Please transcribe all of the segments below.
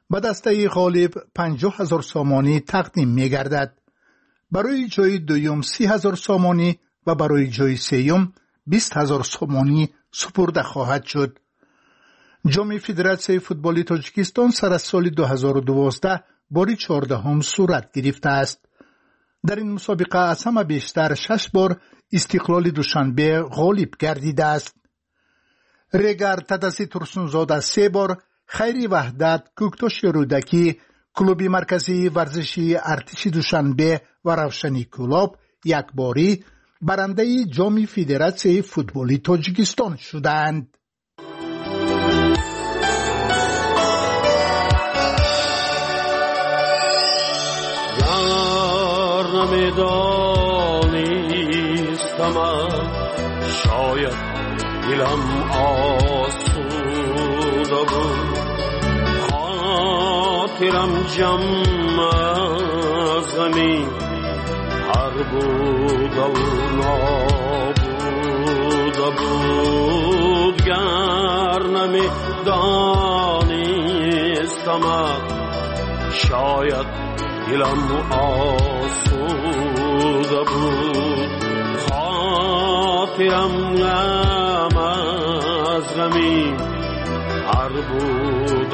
به دسته غالب 50,000 سامانی تقدیم می گردد. برای جای دوم 30,000 سامانی و برای جای سوم 20,000 سامانی سپرده خواهد شد. جام فدراسیون فوتبال تاجیکستان سر از سال 2012 باری 14 صورت گرفته است. در این مسابقه از همه بیشتر 6 بار استقلال دوشنبه غالب گردیده است. ریگر تدسی ترسونزاده 3 بار، خیری وحدت، کوکتاش رودکی، کلوب مرکزی ورزشی ارتش دوشنبه و روشنی کلاب 1 باری برنده جام فدراسیون فوتبال تاجیکستان شدند. نمیدانستم شاید دلم آسوده بود، خاطرم جمع از غمی هر بود و نابوده بود. گر نمیدانستم شاید دلم آسوده بود، خاطرم غم از غمی هر بود و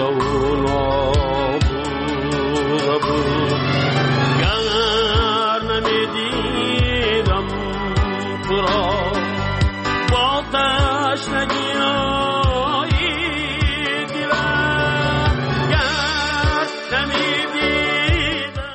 نابوده بود. گر نمیدیدم تو را با تشنگی دلم، گر نمیدیدم.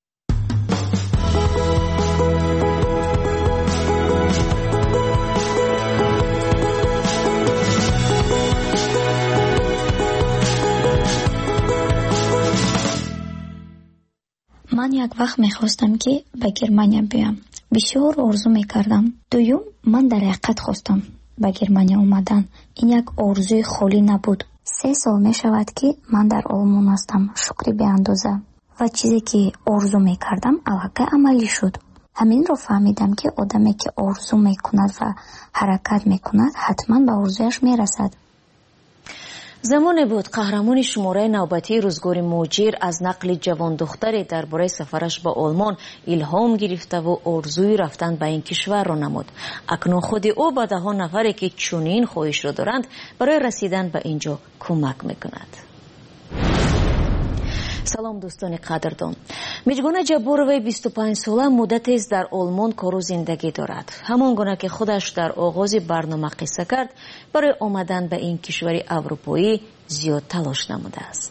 من یک وقت میخواستم که به گرمانیا بیام. بسیار آرزو میکردم. دوم من در حقیقت خواستم به گرمانیا اومدن. این یک آرزوی خالی نبود. 3 سال میشود که من در آلمان هستم. شکری به اندازه. و چیزی که آرزو میکردم الحقیقت عملی شد. همین رو فهمیدم که آدمی که آرزو میکند و حرکت میکند حتما به آرزویش میرسد. زمانی بود قهرمان شماره نوبتی روزگار موجیر از نقل جوان دختری درباره سفرش به آلمان الهام گرفته و آرزوی رفتن به این کشور را نمود. اکنون خود او به 10 نفری که چنین خواهش را دارند برای رسیدن به اینجا کمک میکند. سلام دوستان قدردان. میجگونه جبوروی 25 ساله مدتی است در آلمان کار و زندگی دارد. همان گونه که خودش در آغاز برنامه قصه کرد، برای آمدن به این کشور اروپایی زیاد تلاش نموده است.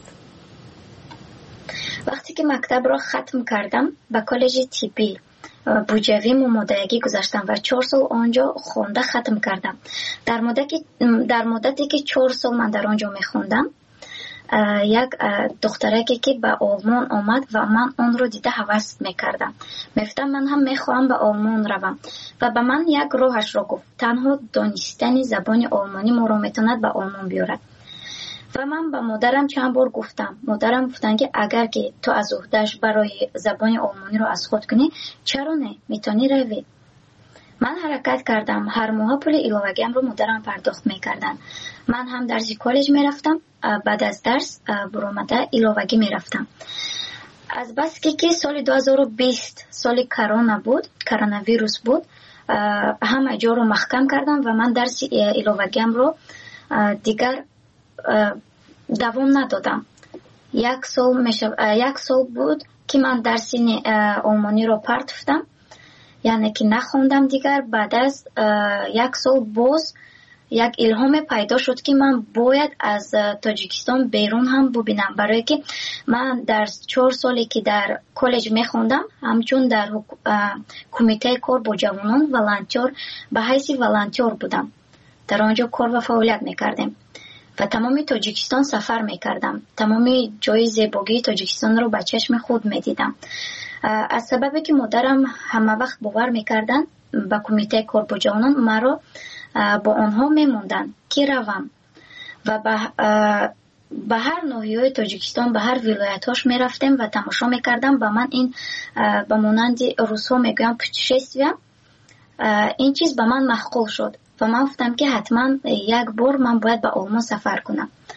وقتی که مکتب را ختم کردم به کالج طبی بوجوی ممادگی گذاشتم و 4 سال آنجا خونده ختم کردم. در مدتی که 4 سال من در آنجا میخوندم، یک دخترکی که به آلمان آمد و من آن رو دیده هوس میکردم. میفتم من هم میخواهم به آلمان روم و به من یک راهش را گفت. تنها دانستن زبان آلمانی ما را میتواند به آلمان بیارد. و من به مادرم چند بار گفتم. مادرم گفتن که اگر که تو از عهده‌اش برای زبان آلمانی رو از خود کنی، چرا نه، میتونی روی. من حرکت کردم. هر ماه پول ایلاوگیم رو مادرم پرداخت میکردن. من هم درسی کالج میرفتم. بعد از درس برآمده ایلاوگی میرفتم. از بس که سال 2020 سال کرونا بود، کرونا ویروس بود، همه جا رو محکم کردم و من درس ایلاوگیم رو دیگر دوام ندادم. 1 سال بود که من درس آلمانی رو پرتفتم، یعنی که نخوندم دیگر. بعد از 1 سال باز یک الهام پیدا شد که من باید از تاجیکستان بیرون هم ببینم، برای که من در 4 سالی که در کالج میخوندم همچون در کمیته کار با جوانان ولنتیر به حیث ولنتیر بودم. در آنجا کار و فعالیت میکردیم و تمام تاجیکستان سفر میکردم. تمام جای زیبایی تاجیکستان رو به چشم خود میدیدم. از سببی که مادرم همه وقت باور میکردن به کمیته کار با جوانان، مرا با آنها میموندن که روم و به هر ناحیه تاجیکستان، به هر ولایتاش میرفتیم و تماشا میکردم. به من این به مانند روس‌ها میگویم پوتشستویا، این چیز به من معقول شد و من گفتم که حتما یک بار من باید به آلمان سفر کنم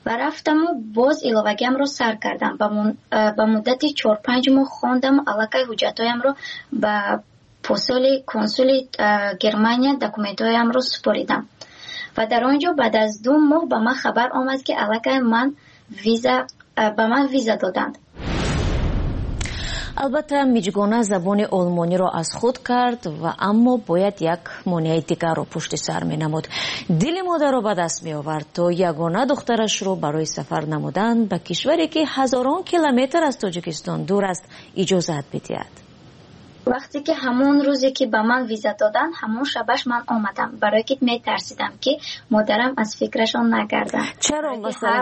و رفتم و باز ایلوگیم رو سر کردم. با مدتی 4-5 ماه خواندم و علاقه حجتایم رو با پستال کنسول گرمانیا دکومنتایم رو سپاریدم و در آنجا بعد از 2 ماه به من خبر آمد که علاقه من ویزا دادند. البته میجگونه زبان آلمانی را از خود کرد و اما باید یک مانع دیگر را پشت سر می نمود. دل مادر را به دست می آورد تا یگانه دخترش را برای سفر نمودن به کشوری که هزاران کیلومتر از تاجیکستان دور است اجازت بدهد. وقتی که همون روزی که به من ویزا دادن همون شبش من آمدم، برای که می ترسیدم که مادرم از فکرشان نگردن. چرا مثلا؟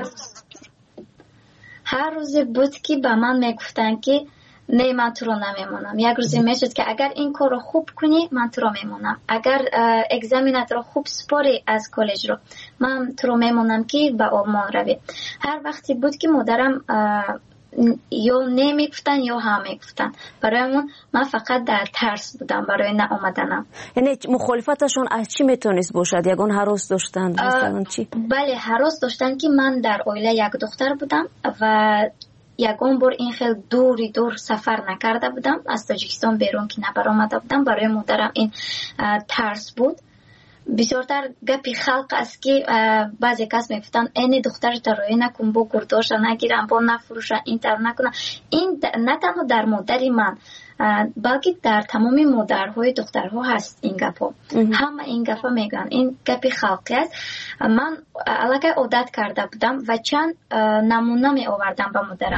هر روزی بود که به من می گفتن که نه من تو رو نمیمونم. یک روزی میشد که اگر این کار رو خوب کنی من تو رو میمونم، اگر اگزامینات رو خوب سپاری از کالج رو من تو رو میمونم که به آلمان روی. هر وقتی بود که مادرم یا نمیگفتن یا هم میگفتن، برایمون من فقط در ترس بودم برای نه آمدنم. یعنی مخالفتشون از چی میتونست باشد؟ یگان هراس داشتن مثلا چی؟ بله هراس داشتن که من در عائله یک دختر بودم و یگان بار این خیلی دور سفر نکرده بودم، از تاجیکستان بیرون که نبر آمده بودم. برای مادرم این ترس بود. بسیارتر گپی خلق است که بعضی کس میگفتن این دختر ترایی نکن، با گرداش نگیرن، با نفروشن، این تر نکنن. این نه تنها در مادری من بلکه در تمام مادرهای دخترها هست این گپا. همه این گپا میگن، این گپی خلقی است. من علاقه عادت کرده بودم و چند نمونه می آوردم با مادرم.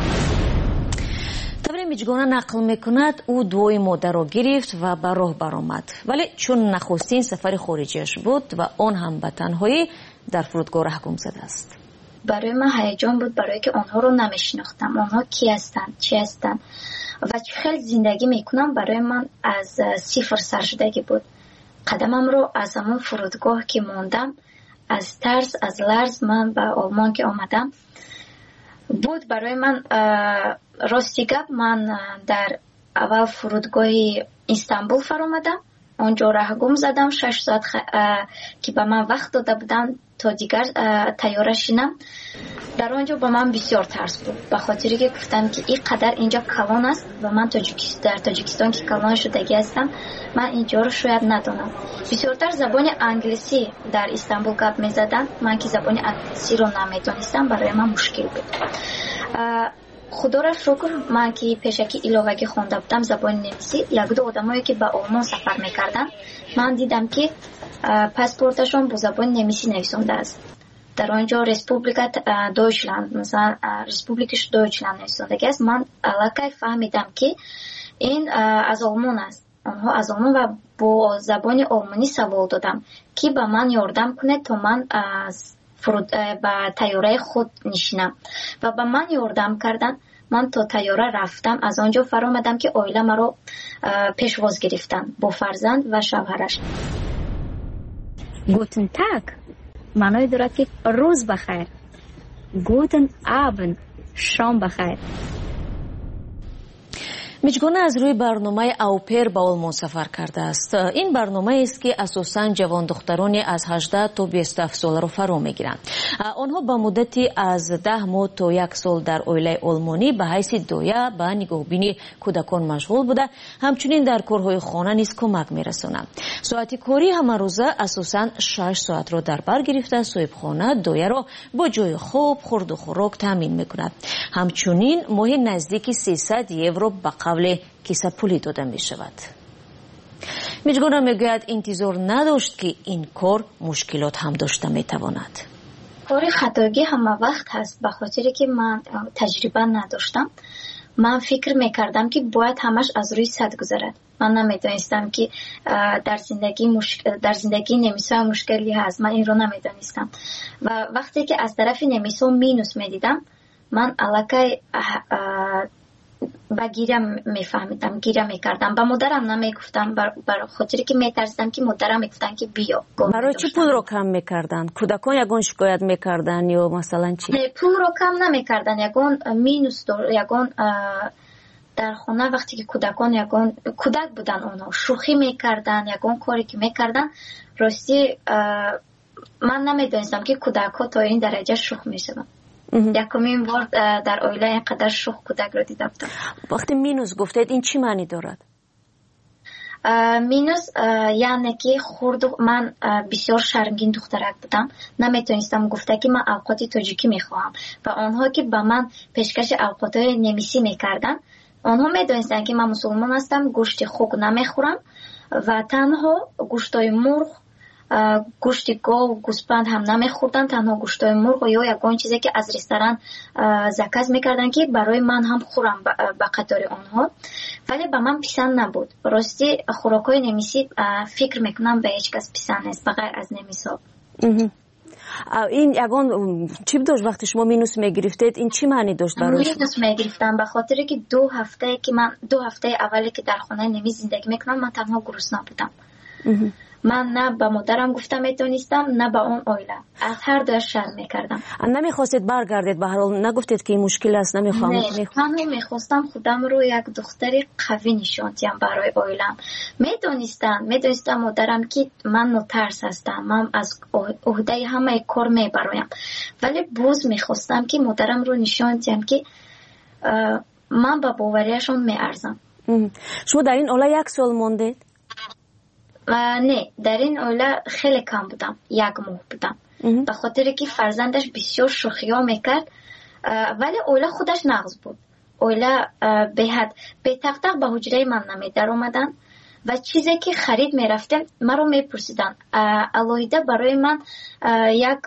طبری میجگانه نقل میکند او دوی مادر را گرفت و به راه برآمد، ولی چون نخستین سفر خارجیش بود و آن هم به تنهایی در فرودگاه رهگم زده است. برای من هیجان بود، برای که آنها رو نمیشناختم، آنها کی هستند، چی هستند و خیلی زندگی میکنم. برای من از صفر سر شدگی بود. قدمم رو از همون فرودگاه که موندم، از ترس از لرز من به آلمان که آمدم بود. برای من راستی گپ من در اول فرودگاه استانبول فرآمدم، اونجا رهگم زدم 6 ساعت که به من وقت داده بودن تا دیگر تیاره شینم. در اونجا به من بسیار ترس بود، به خاطری که گفتم که این قدر اینجا کلان است و من در تاجیکستان که کلان شدگی هستم، من اینجا رو شاید ندانم. بسیارتر زبان انگلیسی در استانبول گپ میزدن، من که زبان انگلیسی رو نمیدونستم، برای من مشکل بود. خدا را شکر من که پیشکی ایلوگی خونده بودم زبان نمیسی، یک دو آدمایی که به آلمان سفر میکردن من دیدم که پاسپورتشون با زبان نمیسی نویسنده است. در آنجا رسپوبلیکا دویچلند، مثلا رسپوبلیکش دویچلند نویسنده است. من علاقه فهمیدم که این از آلمان است. آنها از آلمان و با زبان آلمانی سوال دادم که به من یاردم کنه تا من با تیاره خود نشینم و به من یاردم کردن. من تا تیاره رفتم، از آنجا فرامدم که عائله مرا پیشواز گرفتن با فرزند و شوهرش. گوتن تاگ معنای دارد که روز بخیر. گوتن آبند شام بخیر. میجگانه از روی برنامه اوپر به آلمان سفر کرده است. این برنامه است که اساساً جوان دخترانی از 18 تا 27 ساله را فرا میگیرند. آنها به مدتی از 10 ماه تا 1 سال در عائله آلمانی به حیث دایه به نگاهبینی کودکان مشغول بوده، همچنین در کارهای خانه نیز کمک میرسانند. ساعت کاری همه روزه اساساً 6 ساعت را در بر گرفته صاحبخانه دایه را با جای خواب، خورد و خوراک تامین میکند. همچنین ماهی نزدیک 300 یورو به قبل کیسه پولی داده می شود. میجگانه میگوید انتظار نداشت که این کار مشکلات هم داشته می تواند. کار خطاگی همه وقت هست، به خاطری که من تجربه نداشتم. من فکر میکردم که باید همش از روی سد گذرد. من نمیدانستم که در زندگی نمیسا مشکلی هست. من این رو نمیدانستم و وقتی که از طرف نمیسا مینوس میدیدم، من علاقه با گیره میفهمیدم، گیره میکردم. با مادرم نمیگفتم، برای خاطری که میترسیدم که مادرم میگفتن که بیا. برای چی پول رو کم میکردن؟ کودکان یگان شکایت میکردن یا مثلا چی؟ پول رو کم نمیکردن، یگان مینوس یگان در خونه وقتی که کودکان یگان کودک بودن، اونا شوخی میکردن، یگان کاری که میکردن. راستی من نمیدونستم که کودک ها تا این درجه شوخ میشن. یکمین بار در اویلا اینقدر شوخ کودک رو دیده بودم. وقتی مینوس گفتید این چی معنی دارد؟ مینوس یعنی که من بسیار شرمگین دخترک بودم، نمیتونستم گفته که من اوقات تاجیکی میخواهم و آنها که به من پیشکش اوقاتهای نمیسی میکردن، آنها میدونستن که من مسلمان هستم، گوشت خوک نمیخورم و تنها گوشتای مرغ، گوشت گاو و گوسفند هم نمیخوردن، تنها گوشتای مرغ یا یگان چیزی که از رستوران زکات میکردن که برای من هم خورم به قطار آنها، ولی به من پسند نبود. راستی خوراکای نمیسی فکر میکنم به هیچ کس پسند نیست بغیر از نمیسا. این یگان چی داشت وقتی شما مینوس میگرفتید؟ این چی معنی داشت برای شما؟ مینوس میگرفتم به خاطر که 2 هفته اولی که در خانه نمی زندگی میکنم من تنها گرسنه بودم. من نه به مادرم گفتم میتونستم نه به اون اویلا، از هر دو شرم میکردم. نمیخواستید برگردید؟ به هر حال نگفتید که این مشکل است نمیخوام؟ نه، من میخواستم خودم رو یک دختری قوی نشون دهم برای اویلم. میدونستم مادرم که من مترس هستم، من از عهده همه کار میبرایم، ولی باز میخواستم که مادرم رو نشون دهم که من با باوریشون میارزم. شما در این اولا 1 سال موندید؟ نه، در این اولا خیلی کم بودم، 1 ماه بودم، به خاطر که فرزندش بسیار شوخی ها میکرد، ولی اولا خودش نغز بود. اولا به تق به حجره من نمی در اومدن و چیزی که خرید میرفتم مرا میپرسیدن. الهیده برای من یک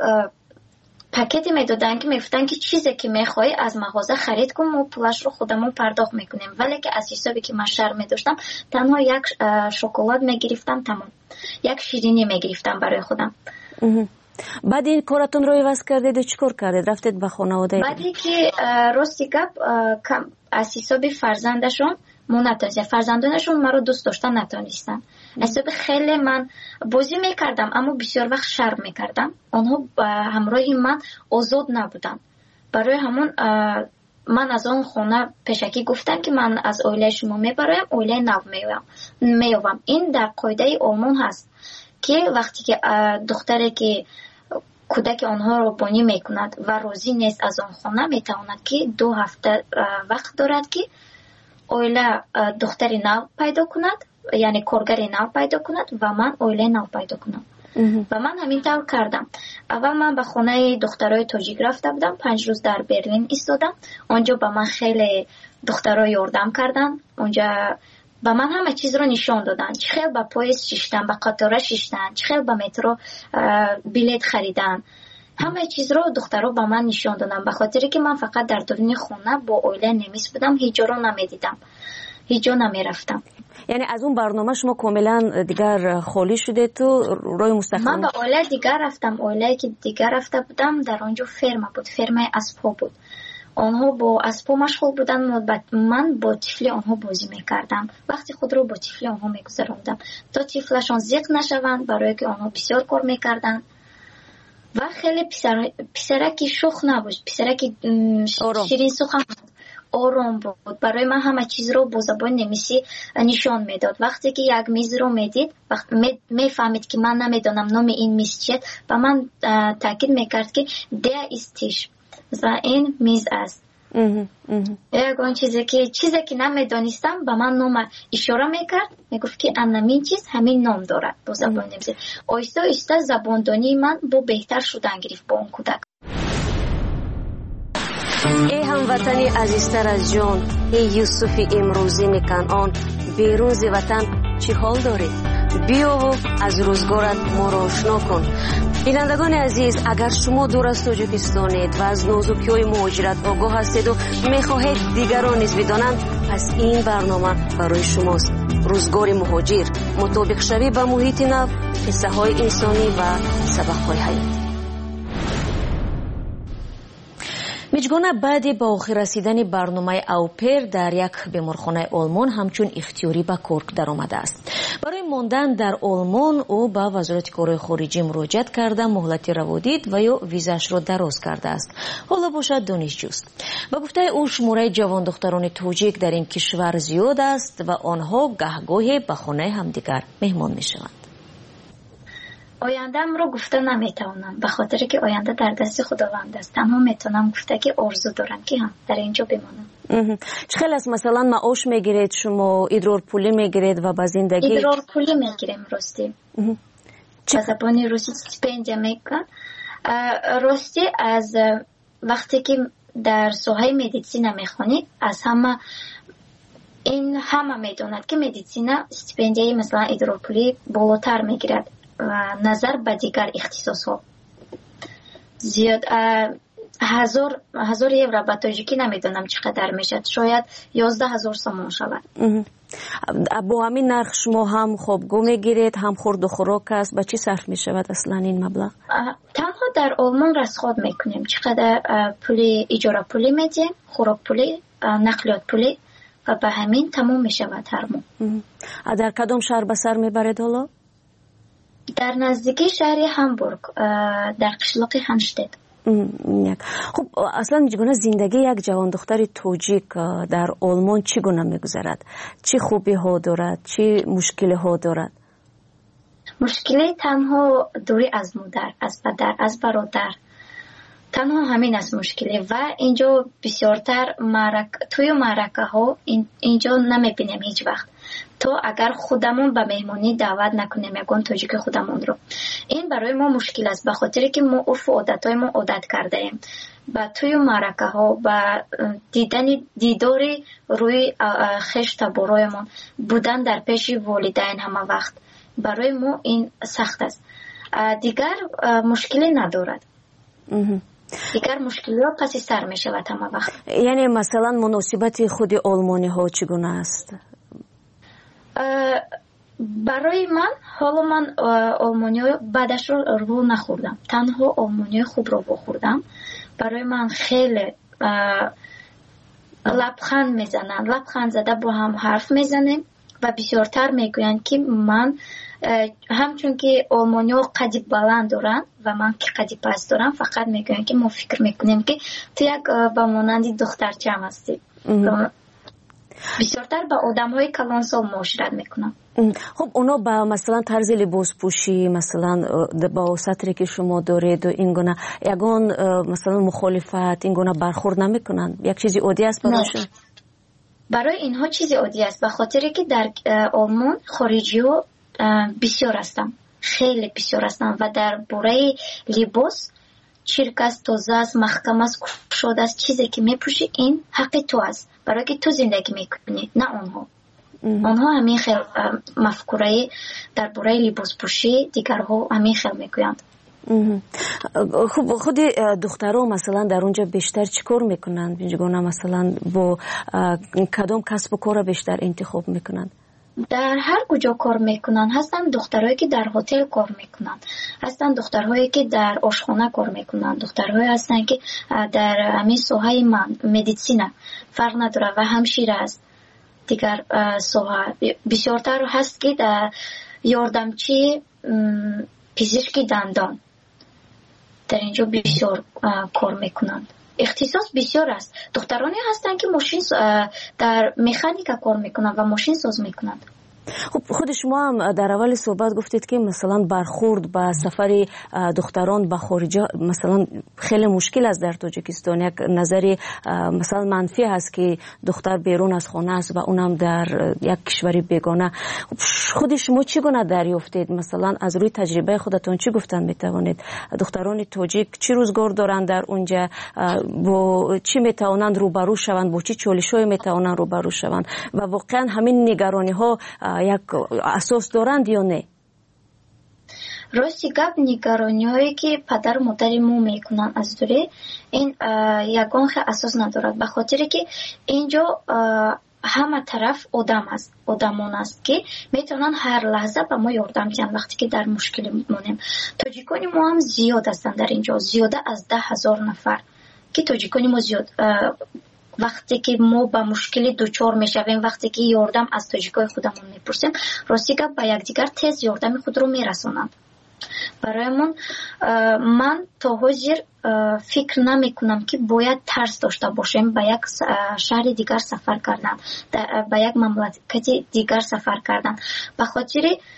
پاکتی میدادن که میفتن که چیزی که میخوای از مغازه خرید کن و پولش رو خودمون پرداخت میکنیم، ولی که از حسابی که من شرم میداشتم تنها 1 شکلات میگرفتم، تمام 1 شیرینی میگرفتم برای خودم. بعد این کارتون رو عوض کردید و چیکار کردید؟ رفتید به خانواده؟ بعدی که راستی گپ از حسابی فرزندشون فرزندانشون مرا دوست داشتن نتونستن. حساب خیلی من بازی میکردم اما بسیار وقت شرم میکردم، آنها همراه من آزاد نبودن. برای همون من از اون خونه پیشکی گفتم که من از اویله شما میبرایم، اویله نو میوم. این در قاعده آلمان هست که وقتی که دختری که کودک آنها رو بانی میکند و راضی نیست از آن خونه، میتواند که 2 هفته وقت دارد که اویله دختری نو پیدا کند، یعنی کارگری نو پیدا کند و من اویله نو پیدا کنم. و من همین طور کردم. اول من به خانه دخترای تاجیک رفته بودم، 5 روز در برلین ایستادم. اونجا به من خیلی دخترها یاردم کردن، اونجا به من همه چیز رو نشان دادن، چه خیلی به پاییز شیشتن، به قطاره شیشتن، چه خیلی به مترو بلیت خریدن، همه چیز رو دخترها به من نشان دادن. به خاطر که من فقط در درون خونه با اویله نمیس بودم، هیچ جا رو نمیدیدم، هیچ جا نمیرفتم. یعنی از اون برنامه شما کاملا دیگر خالی شده تو روی مستقل؟ من به اویله دیگر رفتم. اویله که دیگر رفته بودم در آنجا فرما بود، فرمای اسبا بود. آنها با اسبا مشغول بودن، من با طفل آنها بازی میکردم. وقتی خود رو با طفل آنها میگذراندم تا طفلشان زیق نشوند، برای که آنها بسیار کار میکردن و خیلی پسرکی شوخ نبود، پسرکی شیرین سخن آرام بود. برای من همه چیز رو با زبان نمیسی نشان میداد. وقتی که یک میز رو میدید، میفهمید که من نمیدونم نام این میز چیه، و من تاکید میکرد که ده استیش و این میز است. یکان چیزی که نمیدانستم به من نام اشاره میکرد، میگفت که همین چیز همین نام دارد با زبان نمیسی. آیسته آیسته زباندانی من با بهتر شدن گرفت با اون کودک. ای هموطنی عزیزتر از جان، ای یوسف امروزی میکنان، بیرون ز وطن چی حال داری؟ بیا و از روزگارت ما را آشنا کن. بینندگان عزیز، اگر شما دور از تاجیکستانید و از نازکی‌های مهاجرت آگاه هستید و میخواهید دیگران نیز بدانند، پس این برنامه برای شماست. روزگار مهاجر، مطابق شوی به محیط نو، قصه های انسانی و سبق‌های حیاتی. میجگانه بعد با آخر رسیدن برنامه اوپر در یک بیمارخانه آلمان همچون اختیاری به کورک در آمده است. برای ماندن در آلمان او به وزارت کارهای خارجی مراجعت کرده، مهلت روادید و یا ویزاش را دراز کرده است. حالا باشد دانشجوست. به گفته او شماره جوان دختران تاجیک در این کشور زیاد است و آنها گهگاهی به خانه همدیگر مهمان میشوند. آینده‌ام رو گفته نمیتونم به خاطر که آینده در دست خداوند است. تنها میتونم گفته که آرزو دارم که هم در اینجا بمانم. چقدر است مثلا معاش میگیرید شما؟ ادرار پولی میگیرید و با زندگی؟ ادرار پولی میگیریم راستی. به زبان روسی استیپندیا میگن. راستی از وقتی که در سوهای مدیسین میخونید از همه میدوند که مدیسین استیپندیای مثلا ادرار پولی بالاتر میگیرد نظر به دیگر اختصاص ها. زیاد 1000 یورو به تاجیکی نمیدونم چقدر میشد، شاید 11000 سومون شود. با همین نرخ شما هم خوابگاه میگیرید هم خورد و خوراک است، به چی صرف میشود اصلا این مبلغ؟ تنها در آلمان رسخود میکنیم، چقدر پولی اجاره پولی میدیم، خوراک پولی، نقلیات پولی و به همین تمام میشود هر ماه. در کدام شهر به سر میبرید حالا؟ در نزدیکی شهر هامبورگ، در قشلاق هانشتت. خب اصلا چگونه زندگی یک جوان دختر توجیک در آلمان چگونه میگذرد؟ چه خوبی ها دارد؟ چه مشکلی ها دارد؟ مشکلی تنها دوری از مادر، از پدر، از برادر، تنها همین است مشکلی. و اینجا بسیارتر توی معرکه ها اینجا نمیبینیم هیچ وقت. تو اگر خودمون به مهمانی دعوت نکنیم یگان تاجیک خودمون رو، این برای ما مشکل است به خاطر که ما عرف و عادتهای ما عادت کرده ایم با توی معرکه ها و دیدار روی خشت برایمون بودن در پیش والدین همه وقت برای ما این سخت است. دیگر مشکلی ندارد. دیگر مشکلی ها پس سر می شود همه وقت. یعنی مثلا مناسبت خود آلمانی ها چگونه است؟ برای من حالا من آلمانی بعدش رو نخوردم، تنها آلمانی خوب رو بخوردم. برای من خیلی لبخند میزنن، لبخند زده با هم حرف میزنیم و بسیارتر میگویند که من همچون که آلمانی ها قدی بلند دارن و من که قدی پست دارم، فقط میگویند که ما فکر میکنیم که تو یک با مانندی دخترچه هم هستی. بسیارتر با آدم های کلانسال معاشرت میکنم. خب اونا با مثلا طرز لباس پوشی مثلا با سطری که شما دارید و اینگونه یگان مثلا مخالفت اینگونه برخورد نمیکنن؟ یک چیزی عادی است براشون؟ برای اینها چیزی عادی است به خاطر که در آلمان خارجی ها بسیار هستن، خیلی بسیار هستن و در باره لباس چرک است، تازه است، محکم است، کشاده است. چیزی که میپوشی این حق تو است برای که تو زندگی میکنی، نه آنها. آنها همین خیلی مفکوره در باره لباس پوشی دیگرها همین خیلی میکنند. خب خود دخترها مثلا در اونجا بیشتر چیکار میکنند؟ بینجگونه مثلا با کدام کسب و کار بیشتر انتخاب میکنند؟ در هر کجا کار میکنن. هستن دخترهایی که در هتل کار میکنن، هستن دخترهایی که در آشخانه کار میکنن، دخترهایی هستن که در همین سوهای مدیسین فرق نداره و همشیره است. دیگر سوها بسیارتر هست که در یاردمچی پزشکی دندان در اینجا بسیار کار میکنن. اختصاص بسیار است. دخترانی هستن که ماشین در مکانیکا کار میکنن و ماشین ساز میکنن. خب خود شما هم در اول صحبت گفتید که مثلا برخورد با سفر دختران به خارج مثلا خیلی مشکل است در تاجیکستان. یک نظری مثلا منفی هست که دختر بیرون از خانه است و اونم در یک کشوری بیگانه. خود شما چگونه دریافتید؟ مثلا از روی تجربه خودتون چی گفتن میتوانید؟ دختران تاجیک چی روزگار دارند در اونجا؟ با چی میتوانند روبرو شوند؟ با چی چالش‌های میتوانند روبرو شوند؟ و واقعا همین نگرانی ها یک اساس دارند یا نه؟ راستی گپ نگرانی هایی که پدر و مادر ما میکنن از دوره این یگان خیلی اساس ندارد به خاطر که اینجا همه طرف آدم است، آدمان است که میتونن هر لحظه به ما یاردم کنن وقتی که در مشکل مونیم. تاجیکانی ما هم زیاد هستن در اینجا، زیاده از 10,000 نفر که تاجیکانی ما زیاد وقتی که ما با مشکلی دوچار میشویم، وقتی که یاردم از تاجیکای خودمون میپرسیم، راستی که با یکدیگر تیز یاردم خود رو میرسونند. برایمون من تا حاضر فکر نمی کنم که باید ترس داشته باشیم با یک شهر دیگر سفر کردن، با یک مملکت دیگر سفر کردن. به خاطر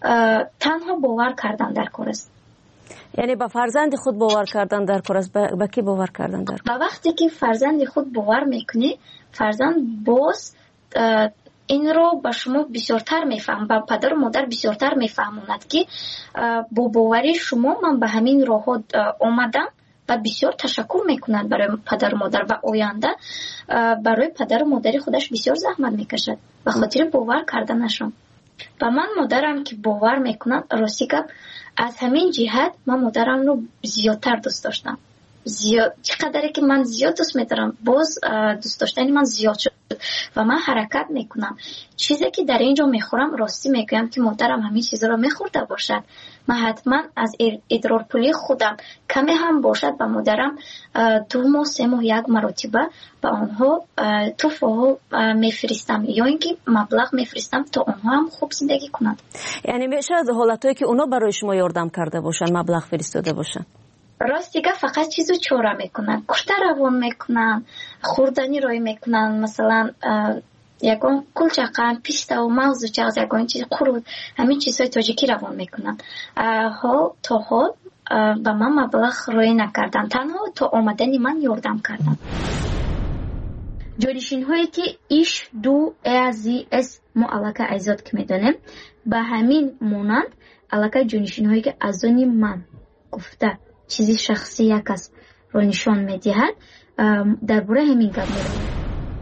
تنها باور کردن در کار است. یعنی با فرزند خود باور کردن در کار است. با کی باور کردن در کار؟ و وقتی که فرزند خود باور میکنی، فرزند باز این رو به شما بسیارتر میفهم، با پدر و مادر بسیارتر میفهموند که با باوری شما من به همین راه آمدم و بسیار تشکر میکنند برای پدر و مادر و آینده برای پدر و مادری خودش بسیار زحمت میکشد به خاطر باور کردنشون. و من مادرم که باور میکنم، راستی گپ از همین جهت من مادرم رو زیادتر دوست داشتم. چقدر که من زیاد دوست میدارم، باز دوست داشتنی من زیاد شد و من حرکت میکنم. چیزی که در اینجا میخورم، راستی میگویم که مادرم همین چیزا رو میخورده باشد، من حتما از ادرار پولی خودم کمی هم باشد به مادرم 2 ماه 3 ماه 1 مرتبه به آنها تحفه میفرستم یا اینکه مبلغ میفرستم تا آنها هم خوب زندگی کنند. یعنی میشه از حالتایی که اونا برای شما یاردم کرده باشن مبلغ فرستاده باشن؟ راستی که فقط چیزو چوره میکنن، کشته روان میکنن، خوردنی روی میکنن، مثلا یکون کلچقن، پیسته و موز و چغز یکون چیز قرود، همین چیزهای تاجیکی روان میکنن. تا حال به من مبلغ روی نکردن، تنها تا آمدنی من یاردم کردن. جانشین هایی که ایش دو ازی اس ما علاقه ایزاد که میدانیم به همین مونند علاقه جانشین هایی که از آنی من گفته چیزی شخصی یک کس رو نشان میدهد درباره همین گپ می‌رود.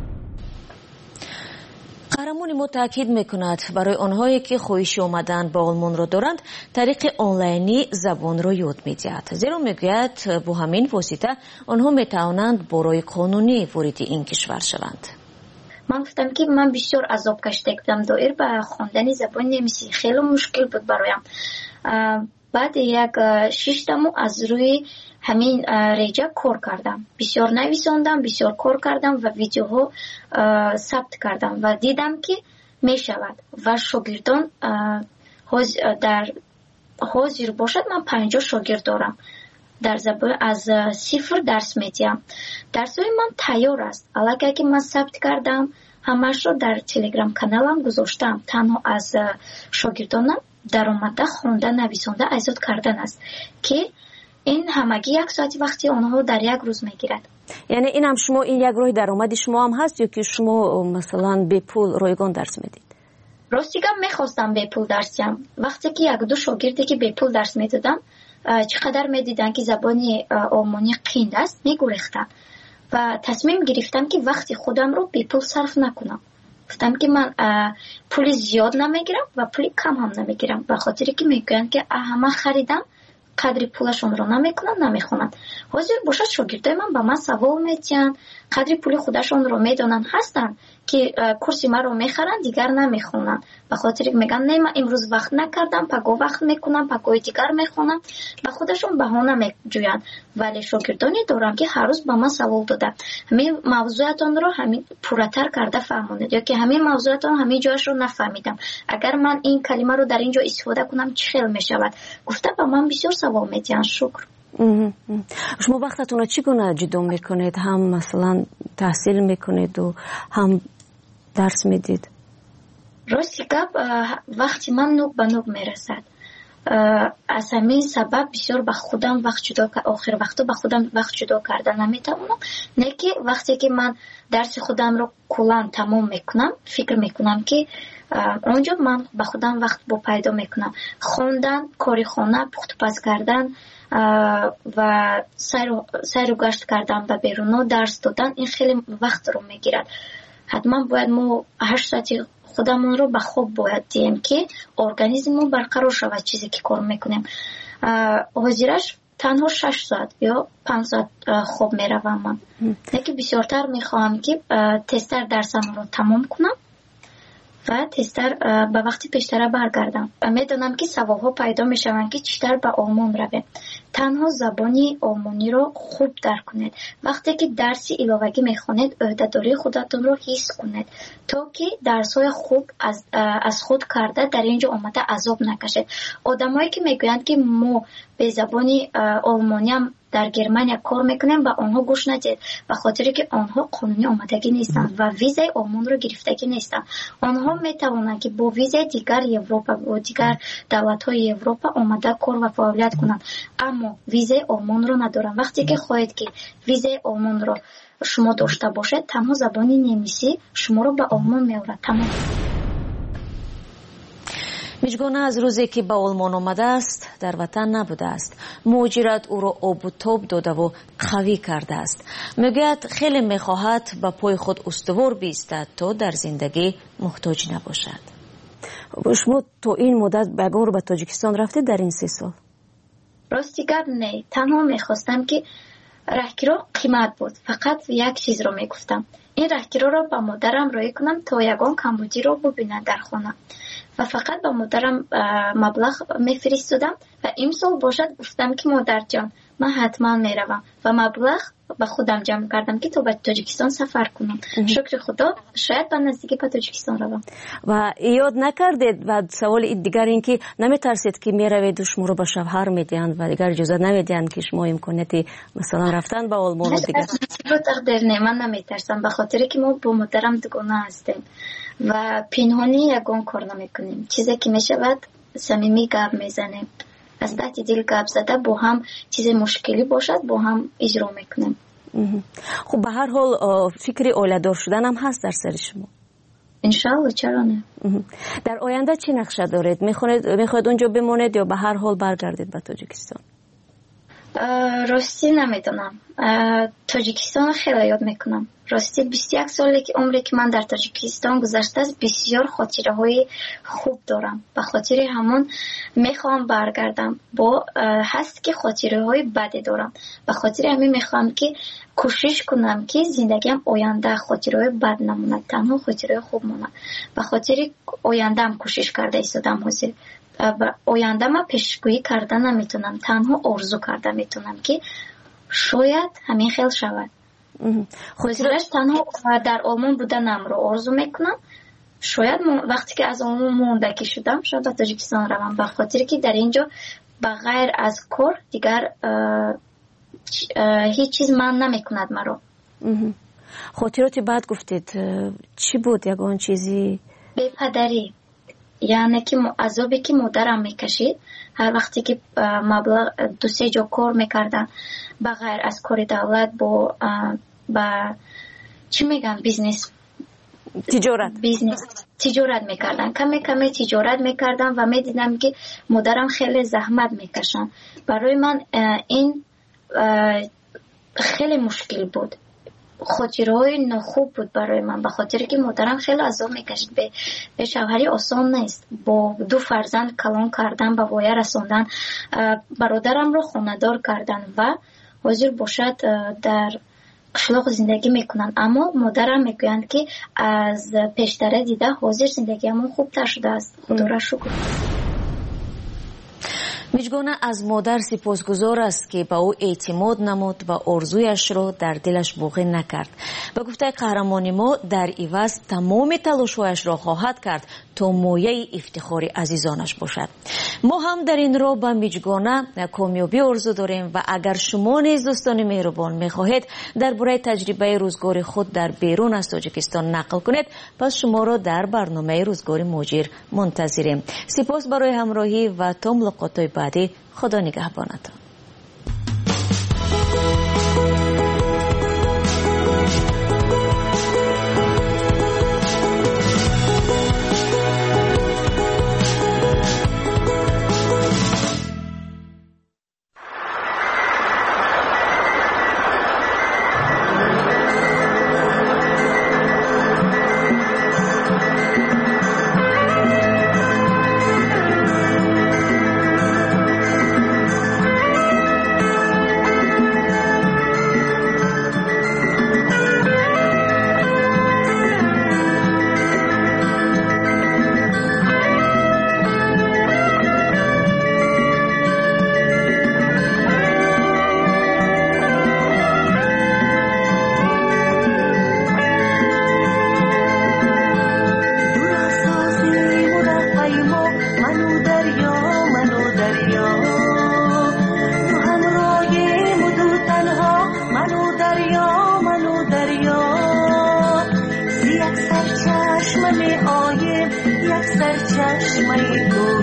قهرمان ما تاکید میکند برای آنهایی که خواهش آمدن به آلمان را دارند طریق آنلاینی زبان را یاد میدهد، زیرا میگوید با همین واسطه آنها میتوانند برای قانونی وارد این کشور شوند. من گفتم که من بسیار عذاب کشیده بودم، دایر به خواندن زبان نمیسی خیلی مشکل بود برایم. بعد 6 ماه از روی همین ریجه کار کردم، بسیار نویساندم، بسیار کار کردم و ویدیوها ثبت کردم و دیدم که می شود و شاگردان در حاضر باشد. من 50 شاگرد دارم در زبان از 0 درس میدیم. درسای من تیار است، علاقه که من ثبت کردم همش رو در تلگرام کانالم گذاشتم. تنها از شاگردانم در آمده خوندن نویسنده ایجاد کردن است که این همگی 1 ساعت وقتی آنها در 1 روز میگیرد. یعنی این هم شما این یک راه درآمد شما هم هست یا که شما مثلا به پول رایگان درس میدید؟ راستی که میخواستم به پول درس دهم. وقتی که 1-2 شاگردی که به پول درس میدادم چقدر میدیدن که زبانی آلمانی قیند است میگریختن و تصمیم گرفتم که وقتی خودم رو به پول صرف نکنم. گفتم که من پول زیاد نمیگیرم و پول کم هم نمیگیرم، به خاطر که میگن که همه خریدم قدر پولشون رو نمیکنن نمیخونن. حاضر باشد شاگردای من به من سوال میتین، قدر پول خودشون رو میدونن، هستن که کورس ما رو میخرن دیگر نمیخونن، به خاطر که میگن نه من امروز وقت نکردم پگاه وقت میکنم پگاه دیگر میخونم، به خودشون بهانه میجوین. ولی شاگردانی دارم که هر روز به من سوال داده همین موضوعتون رو همین پورتر کرده فهموند یا که همین موضوعتون همین جاش رو نفهمیدم، اگر من این کلمه رو در اینجا استفاده کنم چه خیلی میشود. گفته به من بسیار سوال میتین. شکر. شما وقتتون رو چگونه جدا میکنید؟ هم مثلا تحصیل میکنید و هم درس میدید؟ راستی گپ وقتی من نوک به نوک میرسد، از همین سبب بسیار به خودم وقت جدا آخر وقتا به خودم وقت جدا کردن نمیتونم. نه که وقتی که من درس خودم رو کلا تمام میکنم فکر میکنم که اونجا من به خودم وقت با پیدا میکنم. خوندن، کاری خانه، پخت پز کردن و سیر و گشت کردن به بیرون، درس دادن، این خیلی وقت رو میگیرد. حتما باید ما 8 ساعت خودمون رو به خواب باید دیم که ارگانیسممون برقرار شود چیزی که کار میکنیم. حاضرش تنها 6 ساعت یا 5 ساعت خواب میروم من. لیکن بسیارتر میخواهم که تستر درسم رو تمام کنم و تستر به وقتی پیشتر برگردم. میدونم که سوالها پیدا میشوند که چطور به آلمان رویم. تنها زبانی آلمانی رو خوب درک کنید. وقتی که درسی علاوه‌ای میخونید عهده‌داری خودتون رو حس کنید تا که درس‌های خوب از خود کرده در اینجا آمده عذاب نکشید. آدمایی که میگویند که ما به زبانی آلمانی هم در گرمانیا کار میکنیم با آنها گوش ندید، به خاطری که آنها قانونی آمدگی نیستند و ویزای آلمان رو گرفتگی نیستند. آنها میتوانند که با ویزای دیگر اروپا و دیگر دولت‌های اروپا آمده کار و فعالیت کنند، اما ویزای آلمان رو ندارند. وقتی که خواهید که ویزای آلمان رو شما داشته باشید، تنها زبانی نمیسی شما رو به آلمان می‌آورد. تمام. میجگونه از روزی که به آلمان آمده است در وطن نبوده است. مهاجرت او را آب و تاب داده و قوی کرده است. میگوید خیلی میخواهد به پای خود استوار بایستد تا در زندگی محتاج نباشد. شما تو این مدت بگاه به تاجیکستان رفتید در این 3 سال؟ راستی گپ نه، تنها میخواستم که راهگیرا قیمت بود. فقط یک چیز رو میگفتم، این راهگیرا رو با مادرم رای کنم تا یگان کمبودی رو ببینه در خانه و فقط با مادرم مبلغ میفرستادم و امسال باشد گفتم که مادر جان من حتما میروم و مبلغ با خودم جمع کردم که تو به تاجیکستان سفر کنم. شکر خدا شاید به نزدیکی به تاجیکستان روم. و یاد نکردید و سوال دیگر این که نمیترسید که میروید و شما رو به شوهر میدهند و دیگر اجازه نمیدهند که شما امکانیت مثلا رفتن به آلمان و دیگر؟ من نمیترسم به خاطر که ما با مادرم دوگانه هستیم و پنهانی یگان کار نمیکنیم. چیزی که میشود صمیمی گپ میزنیم، از تحت دل گپ زده با هم چیز مشکلی باشد با هم اجرا میکنیم. خب به هر حال فکر اولادار شدن هم هست در سر شما؟ انشالله، چرا نه. در آینده چی نقشه دارید؟ میخواید اونجا بمانید یا به هر حال برگردید به تاجیکستان؟ راستی نمیدونم. تاجیکستان خیلی یاد میکنم. راستی 21 سالی که عمری که من در تاجیکستان گذشته است، بسیار خاطره های خوب دارم. به خاطر همون میخوام برگردم. با هست که خاطره های بدی دارم، به خاطر همین میخوام که کوشش کنم که زندگیم آینده خاطره های بد نمونه، تنها خاطره خوب مونه. به خاطر آینده هم کوشش کرده ایستادم حاضر. آینده ما پیشگویی کرده نمیتونم، تنها آرزو کرده میتونم که شاید همین خیلی شود. خودش تنها در آلمان بودنم رو آرزو میکنم. شاید وقتی که از آلمان موندگی شدم شاید به تاجیکستان روم، به خاطر که در اینجا بغیر از کار دیگر هیچ چیز من نمیکند مرا. خاطراتی بعد گفتید چی بود؟ یگان چیزی بی‌پدری، یعنی که عذابی که مادرم میکشید هر وقتی که مبلغ 2-3 جا کار میکردن بغیر از کار دولت با چی میگن تجارت میکردن، کمی تجارت میکردن و میدیدم که مادرم خیلی زحمت میکشن. برای من این خیلی مشکل بود، خاطرهای نخوب بود برای من، به خاطر که مادرم خیلی عذاب میکشید. به شوهری آسان نیست، با 2 فرزند کلان کردن، به وایه رساندن، برادرم رو خانه‌دار کردن و حاضر باشد در قشلاق زندگی میکنن. اما مادرم میگویند که از پیشتره دیده حاضر زندگیمون خوبتر شده است. خدا را شکر. میجگونه از مادر سپاسگزار است که به او اعتماد نمود و آرزویش را در دلش باقی نکرد. به گفته قهرمان ما در عوض تمام تلاش‌هایش را خواهد کرد تا مایه افتخار عزیزانش باشد. ما هم در این راه به میجگونه کامیابی آرزو داریم و اگر شما نیز دوستان مهربان میخواهید درباره تجربه روزگار خود در بیرون از تاجیکستان نقل کنید، پس شما را در برنامه روزگار مهاجر منتظریم. سپاس برای همراهی و تا ملاقات بعدی. خدا نگهبانتان. چشمای تو